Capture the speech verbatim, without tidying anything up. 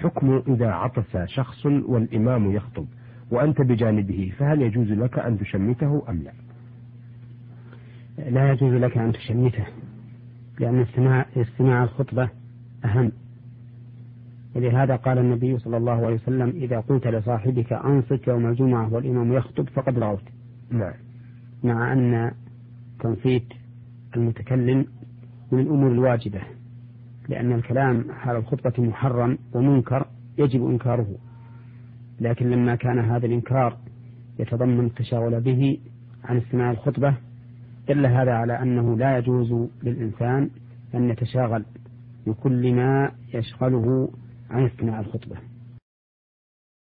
الحكم إذا عطس شخص والإمام يخطب وأنت بجانبه، فهل يجوز لك أن تشمته أم لا؟ لا يجوز لك أن تشمته، لأن استماع, استماع الخطبة أهم. ولهذا قال النبي صلى الله عليه وسلم: إذا قلت لصاحبك أنصت يوم الجمعة والإمام يخطب فقد رغوت. نعم. مع أن تنصيت المتكلم من الأمور الواجبة، لأن الكلام حال الخطبة محرم ومنكر يجب إنكاره، لكن لما كان هذا الإنكار يتضمن التشاغل به عن استماع الخطبة دل هذا على أنه لا يجوز للإنسان أن يتشاغل بكل ما يشغله عن استماع الخطبة.